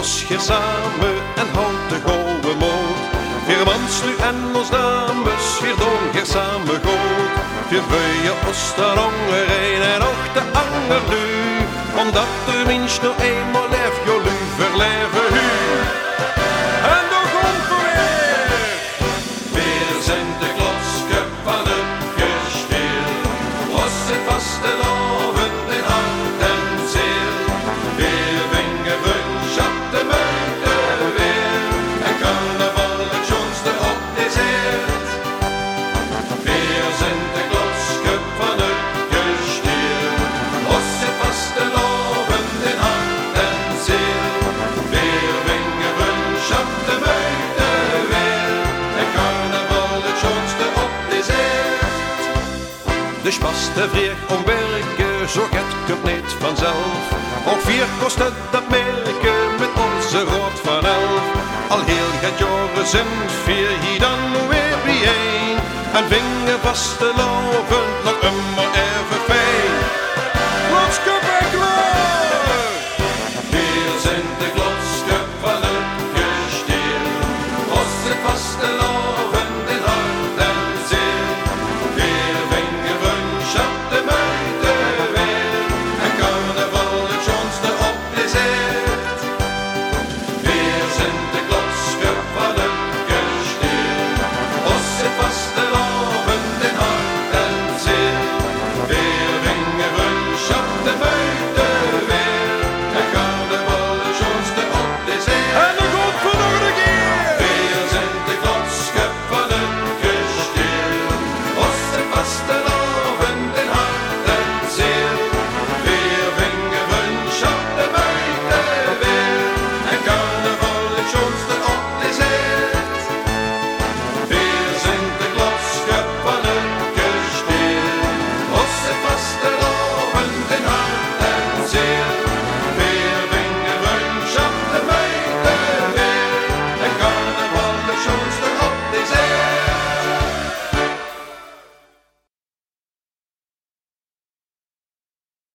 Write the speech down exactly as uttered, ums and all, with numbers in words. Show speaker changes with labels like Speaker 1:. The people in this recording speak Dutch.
Speaker 1: ons hier samen en houdt de gouden moed. Vier manslu en ons dames, vier doen hier samen goed. Vier buien ons de hongerijn en ook de angerlu. Omdat de minst nog eenmaal leeft, jullie verleven u. En dan komt er weer. Weer zijn de klosken van het kasteel. Was het vastelavond in hart en ziel. Weer wingen wunschat de muiden weer. En carnaval het schoonste op de zeert. Weer zijn de klosken van het kasteel. Was het vastelavond in hart en ziel. Weer wingen wunschat de muiden weer. En carnaval het schoonste op de zeert. De spaste vreeg om werken, zo gaat het niet vanzelf. Ook vier kost het dat merken met onze rood van elf. Al heel het jaren zijn vier hier dan weer bijeen. En vingen vaste loven nog immer